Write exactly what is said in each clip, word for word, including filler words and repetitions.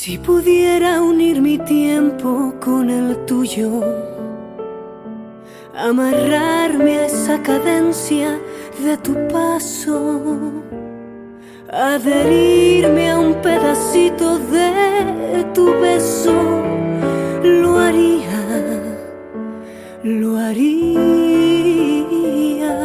Si pudiera unir mi tiempo con el tuyo, amarrarme a esa cadencia de tu paso, adherirme a un pedacito de tu beso, lo haría, lo haría.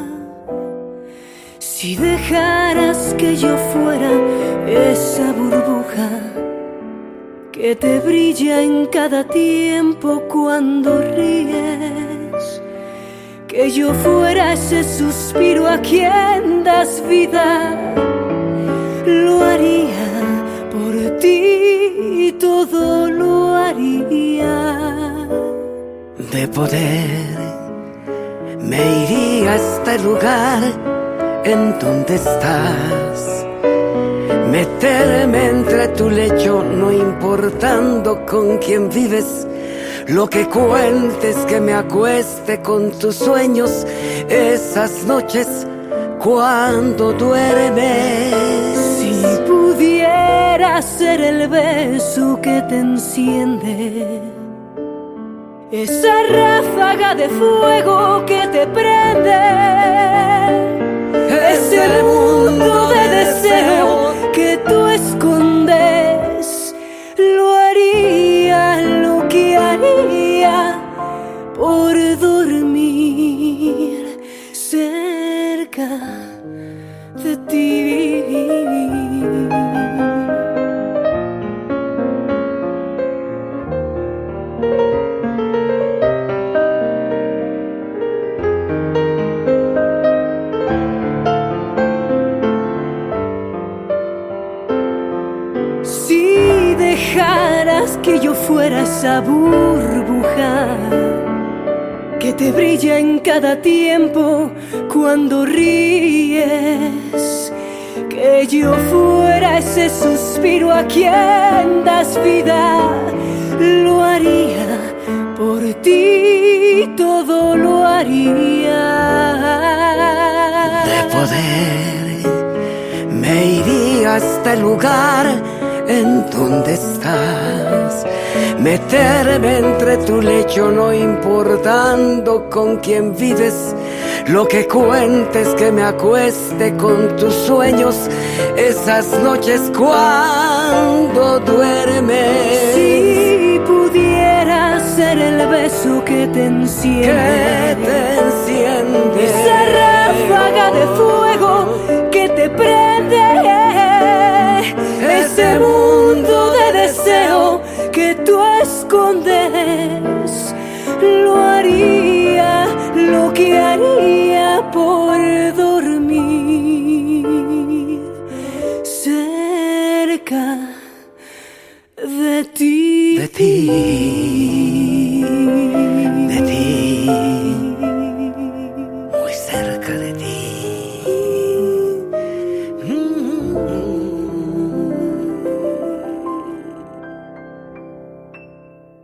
Si dejaras que yo fuera esa burbuja que te brilla en cada tiempo cuando ríes, que yo fuera ese suspiro a quien das vida, lo haría por ti, todo lo haría. De poder, me iría a este lugar en donde estás, meterme entre tu lecho, no importando con quién vives, lo que cuentes, que me acueste con tus sueños, esas noches cuando duermes. Si pudiera ser el beso que te enciende, esa ráfaga de fuego que te prende, ese mundo de deseo que tú escondes, lo haría, lo que haría por dormir cerca de ti. Si dejaras que yo fuera esa burbuja que te brilla en cada tiempo cuando ríes, que yo fuera ese suspiro a quien das vida, lo haría por ti, todo lo haría. De poder, me iría a este lugar en donde estás, meterme entre tu lecho, no importando con quién vives, lo que cuentes, que me acueste con tus sueños, esas noches cuando duermes. Si pudiera ser el beso que te enciende, que te enciende, esa ráfaga de fuego que te prende, ese mundo de deseo que tú escondes, lo haría, lo que haría por dormir